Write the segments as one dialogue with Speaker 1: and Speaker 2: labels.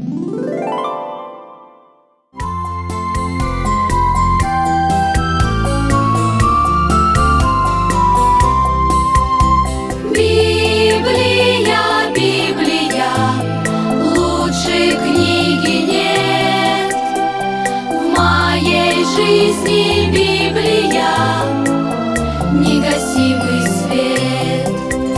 Speaker 1: Библия, Библия, лучшей книги нет. В моей жизни Библия, негасимый свет.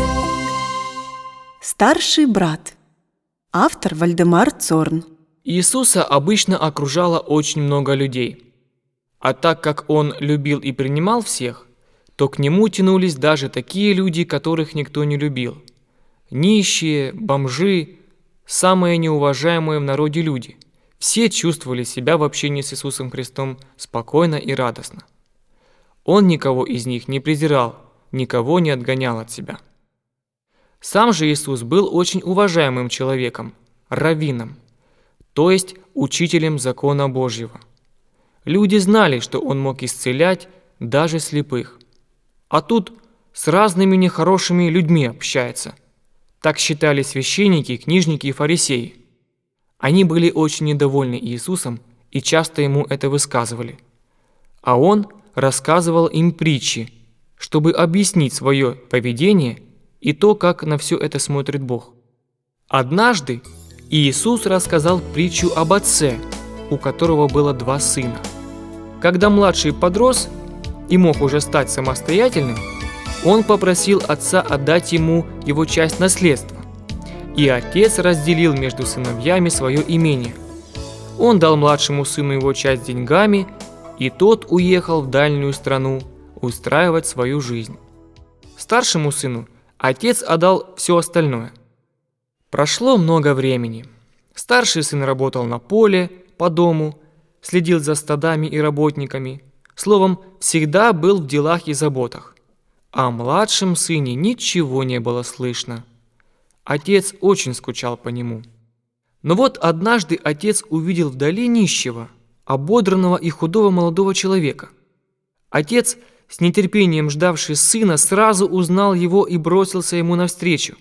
Speaker 2: Старший брат. Автор Вальдемар Цорн.
Speaker 3: Иисуса обычно окружало очень много людей. А так как Он любил и принимал всех, то к Нему тянулись даже такие люди, которых никто не любил. Нищие, бомжи, самые неуважаемые в народе люди. Все чувствовали себя в общении с Иисусом Христом спокойно и радостно. Он никого из них не презирал, никого не отгонял от себя. Сам же Иисус был очень уважаемым человеком, раввином, то есть учителем закона Божьего. Люди знали, что Он мог исцелять даже слепых. А тут с разными нехорошими людьми общается. Так считали священники, книжники и фарисеи. Они были очень недовольны Иисусом и часто Ему это высказывали. А Он рассказывал им притчи, чтобы объяснить свое поведение и то, как на все это смотрит Бог. Однажды Иисус рассказал притчу об отце, у которого было 2 сына. Когда младший подрос и мог уже стать самостоятельным, он попросил отца отдать ему его часть наследства. И отец разделил между сыновьями свое имение. Он дал младшему сыну его часть деньгами, и тот уехал в дальнюю страну устраивать свою жизнь. Старшему сыну отец отдал все остальное. Прошло много времени. Старший сын работал на поле, по дому, следил за стадами и работниками. Словом, всегда был в делах и заботах. О младшем сыне ничего не было слышно. Отец очень скучал по нему. Но вот однажды отец увидел вдали нищего, ободранного и худого молодого человека. Отец, с нетерпением ждавший сына, сразу узнал его и бросился ему навстречу.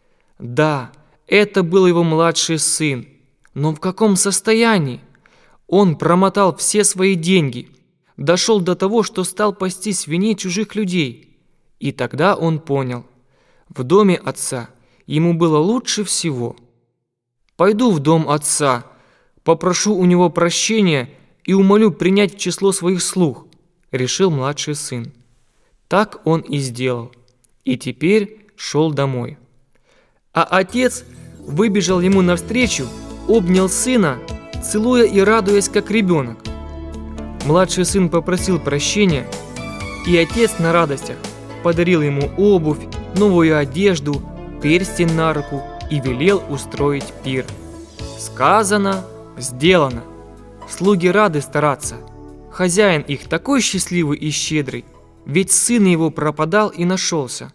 Speaker 3: Да, это был его младший сын, но в каком состоянии? Он промотал все свои деньги, дошел до того, что стал пасти свиней чужих людей. И тогда он понял, в доме отца ему было лучше всего. «Пойду в дом отца, попрошу у него прощения и умолю принять в число своих слуг», – решил младший сын. Так он и сделал, и теперь шел домой. А отец выбежал ему навстречу, обнял сына, целуя и радуясь, как ребенок. Младший сын попросил прощения, и отец на радостях подарил ему обувь, новую одежду, перстень на руку и велел устроить пир. Сказано, сделано. Слуги рады стараться. Хозяин их такой счастливый и щедрый, ведь сын его пропадал и нашелся.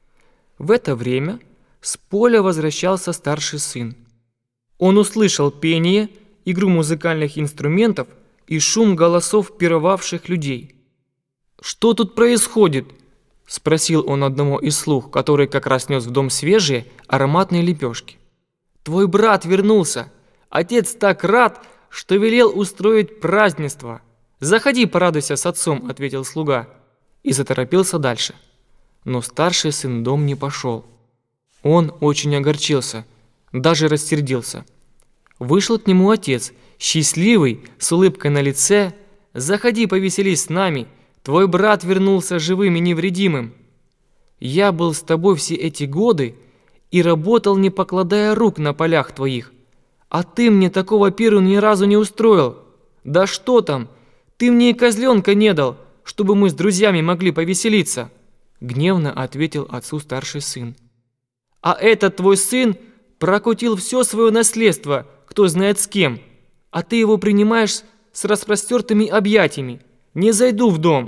Speaker 3: В это время с поля возвращался старший сын. Он услышал пение, игру музыкальных инструментов и шум голосов пировавших людей. «Что тут происходит?» – спросил он одного из слуг, который как раз нес в дом свежие ароматные лепешки. «Твой брат вернулся. Отец так рад, что велел устроить празднество. Заходи, порадуйся с отцом», – ответил слуга и заторопился дальше. Но старший сын в дом не пошел. Он очень огорчился, даже рассердился. Вышел к нему отец, счастливый, с улыбкой на лице. «Заходи, повеселись с нами. Твой брат вернулся живым и невредимым. Я был с тобой все эти годы и работал, не покладая рук на полях твоих. А ты мне такого пиру ни разу не устроил. Да что там, ты мне и козленка не дал, чтобы мы с друзьями могли повеселиться», – гневно ответил отцу старший сын. «А этот твой сын прокутил все свое наследство, кто знает с кем, а ты его принимаешь с распростертыми объятиями. Не зайду в дом».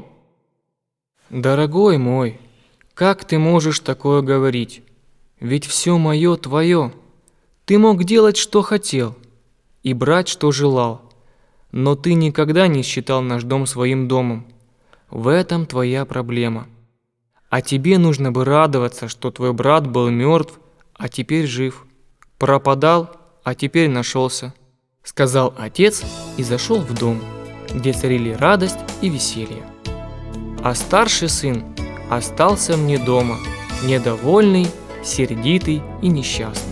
Speaker 3: «Дорогой мой, как ты можешь такое говорить? Ведь все мое твое. Ты мог делать, что хотел, и брать, что желал. Но ты никогда не считал наш дом своим домом. В этом твоя проблема. А тебе нужно бы радоваться, что твой брат был мертв, а теперь жив. Пропадал, а теперь нашелся», – сказал отец и зашел в дом, где царили радость и веселье. А старший сын остался мне дома, недовольный, сердитый и несчастный.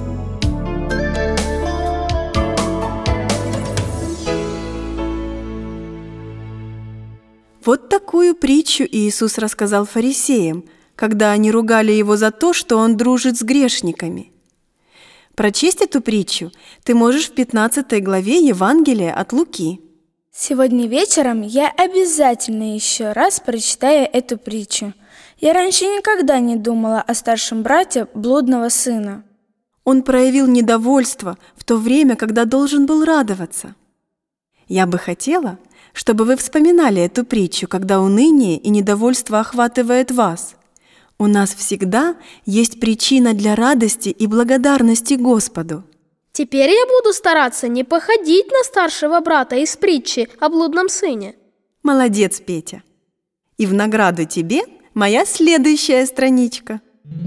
Speaker 2: Вот такую притчу Иисус рассказал фарисеям, когда они ругали Его за то, что Он дружит с грешниками. Прочесть эту притчу ты можешь в 15 главе Евангелия от Луки.
Speaker 4: Сегодня вечером я обязательно еще раз прочитаю эту притчу. Я раньше никогда не думала о старшем брате блудного сына.
Speaker 2: Он проявил недовольство в то время, когда должен был радоваться. Я бы хотела, чтобы вы вспоминали эту притчу, когда уныние и недовольство охватывает вас. У нас всегда есть причина для радости и благодарности Господу.
Speaker 5: Теперь я буду стараться не походить на старшего брата из притчи о блудном сыне.
Speaker 2: Молодец, Петя. И в награду тебе моя следующая страничка.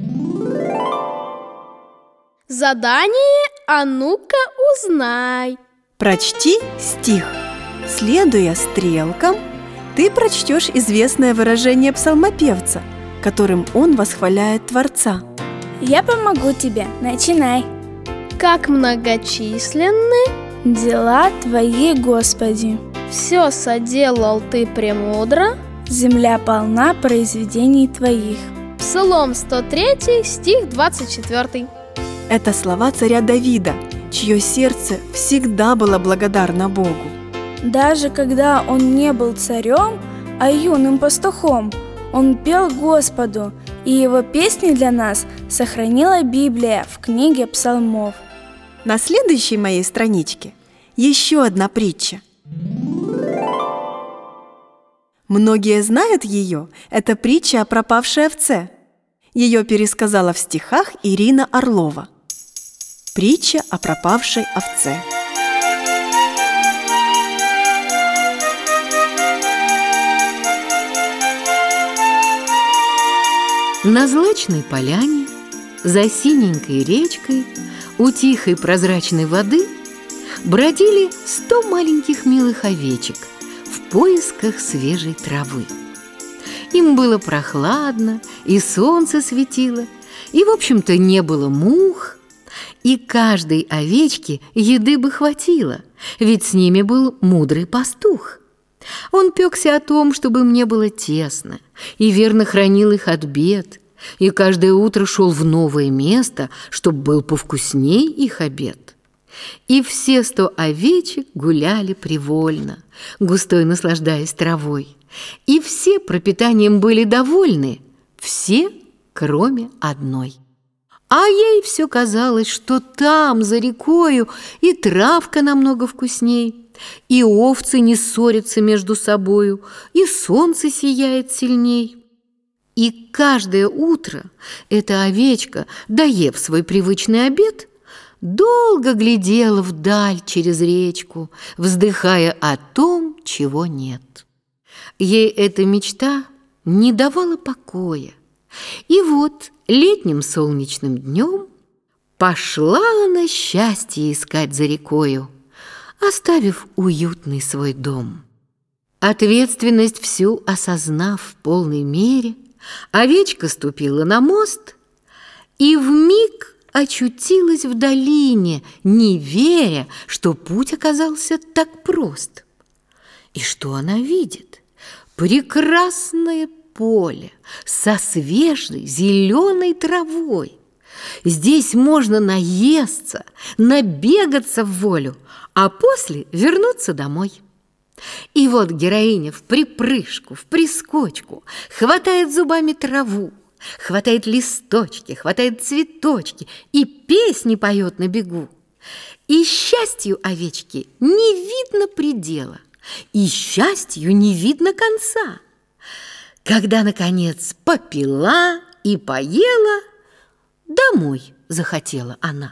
Speaker 5: Задание «А ну-ка узнай».
Speaker 2: Прочти стих. Следуя стрелкам, ты прочтешь известное выражение псалмопевца, которым он восхваляет Творца.
Speaker 4: Я помогу тебе, начинай.
Speaker 5: Как многочисленны
Speaker 4: Дела твои, Господи,
Speaker 5: все соделал ты премудро.
Speaker 4: земля полна произведений твоих.
Speaker 5: Псалом 103, стих 24.
Speaker 2: Это слова царя Давида, чье сердце всегда было благодарно Богу.
Speaker 4: Даже когда он не был царем, а юным пастухом, он пел Господу, и его песни для нас сохранила Библия в книге псалмов.
Speaker 2: На следующей моей страничке еще одна притча. Многие знают ее, это притча о пропавшей овце. Ее пересказала в стихах Ирина Орлова. Притча о пропавшей овце.
Speaker 6: На злачной поляне, за синенькой речкой, у тихой прозрачной воды бродили 100 маленьких милых овечек в поисках свежей травы. Им было прохладно, и солнце светило, и, в общем-то, не было мух, и каждой овечке еды бы хватило, ведь с ними был мудрый пастух. Он пекся о том, чтобы им не было тесно, и верно хранил их от бед, и каждое утро шел в новое место, чтобы был повкусней их обед. И все 100 овечек гуляли привольно, густой наслаждаясь травой, и все пропитанием были довольны, все, кроме одной. А ей все казалось, что там, за рекою, и травка намного вкусней, и овцы не ссорятся между собою, и солнце сияет сильней. И каждое утро эта овечка, доев свой привычный обед, долго глядела вдаль через речку, вздыхая о том, чего нет. Ей эта мечта не давала покоя. И вот летним солнечным днем пошла она счастье искать за рекою, оставив уютный свой дом. Ответственность всю осознав в полной мере, овечка ступила на мост и вмиг очутилась в долине, не веря, что путь оказался так прост. И что она видит? Прекрасное поле со свежей зеленой травой. Здесь можно наесться, набегаться в волю, а после вернуться домой. И вот героиня в припрыжку, в прискочку хватает зубами траву, хватает листочки, хватает цветочки и песни поет на бегу. И счастью овечки не видно предела, и счастью не видно конца. Когда, наконец, попила и поела, домой захотела она.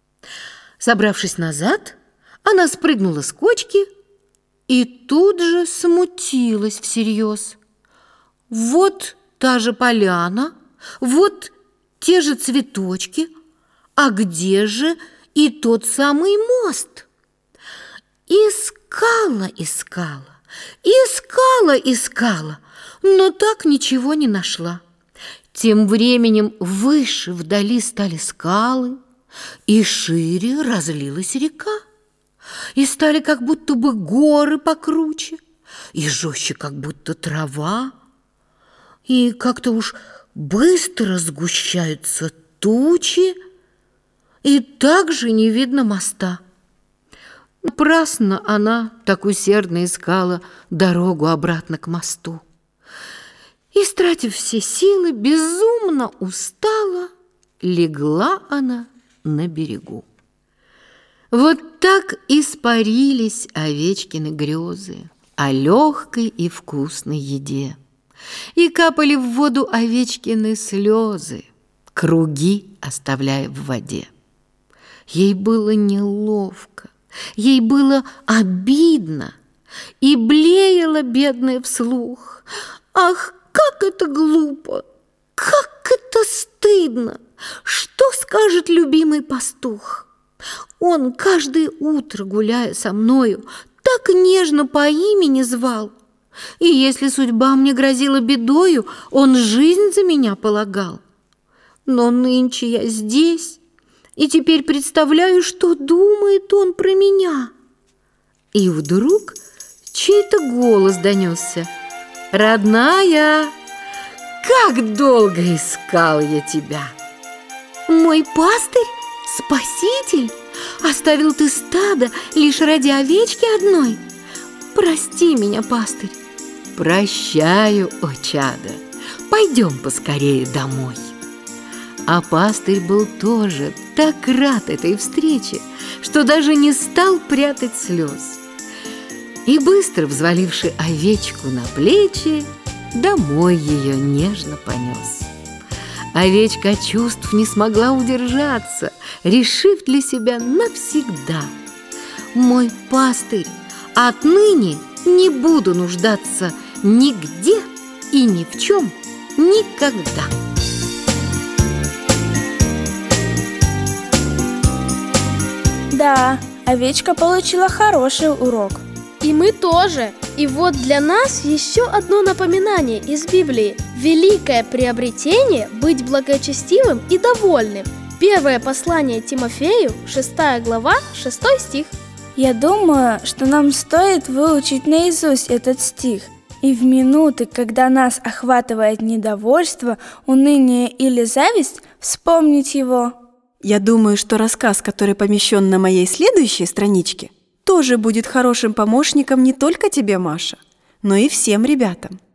Speaker 6: Собравшись назад, она спрыгнула с кочки и тут же смутилась всерьез. Вот та же поляна, вот те же цветочки, а где же и тот самый мост. Искала, но так ничего не нашла. Тем временем выше вдали стали скалы, и шире разлилась река, и стали как будто бы горы покруче, и жестче как будто трава, и как-то уж быстро сгущаются тучи, и также не видно моста. Напрасно она так усердно искала дорогу обратно к мосту. Истратив все силы, безумно устала, легла она на берегу. Вот так испарились Овечкины грезы о легкой и вкусной еде. И капали в воду Овечкины слезы, круги оставляя в воде. Ей было неловко, ей было обидно, и блеяла бедная вслух: «Ах, как это глупо! Как это стыдно! Что скажет любимый пастух? Он каждое утро, гуляя со мною, так нежно по имени звал. И если судьба мне грозила бедою, он жизнь за меня полагал. Но нынче я здесь, и теперь представляю, что думает он про меня». И вдруг чей-то голос донесся: «Родная, как долго искал я тебя!» «Мой пастырь, спаситель, оставил ты стадо лишь ради овечки одной? Прости меня, пастырь». «Прощаю, о чадо, пойдем поскорее домой». А пастырь был тоже так рад этой встрече, что даже не стал прятать слез. И быстро взваливши овечку на плечи, домой ее нежно понес. Овечка от чувств не смогла удержаться, решив для себя навсегда: «Мой пастырь, отныне не буду нуждаться нигде и ни в чем никогда».
Speaker 4: Да, овечка получила хороший урок.
Speaker 5: И мы тоже. И вот для нас еще одно напоминание из Библии. Великое приобретение – быть благочестивым и довольным. Первое послание Тимофею, 6 глава, 6 стих.
Speaker 4: Я думаю, что нам стоит выучить наизусть этот стих. И в минуты, когда нас охватывает недовольство, уныние или зависть, вспомнить его.
Speaker 2: Я думаю, что рассказ, который помещен на моей следующей страничке, тоже будет хорошим помощником не только тебе, Маша, но и всем ребятам.